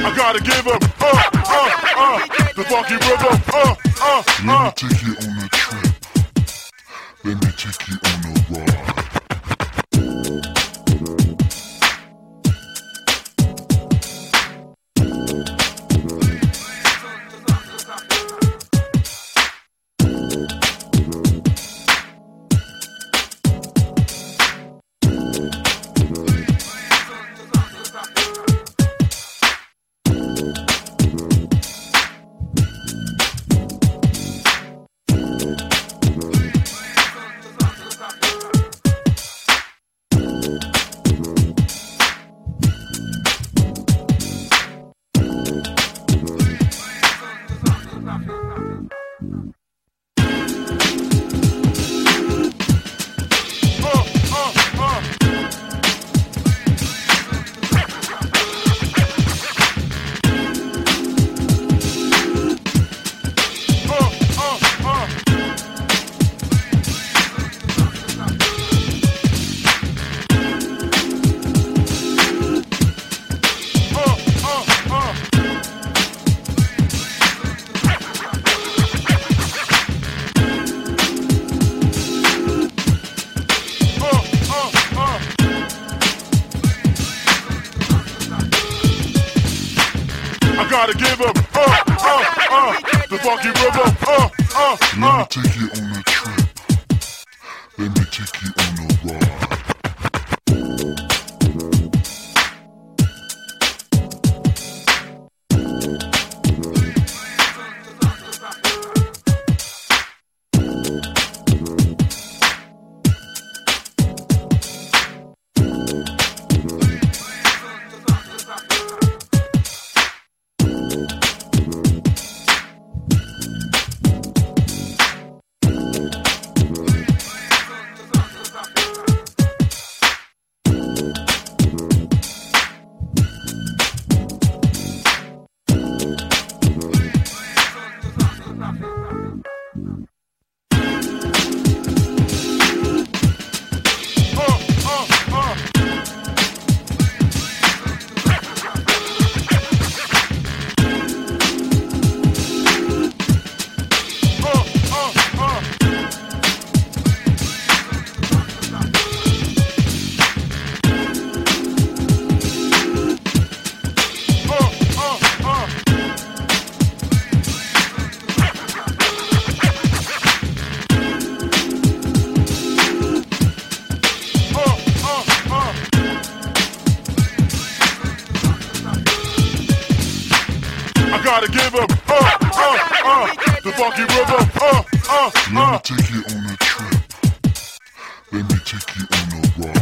I gotta give him, the funky rhythm, Let me take you on a trip. Let me take you on a ride. Gotta give him, the funky rhythm, Let me take you on a trip. Let me take you on a ride. Gotta give him, the funky rhythm, Let me take you on a trip. Let me take you on a ride.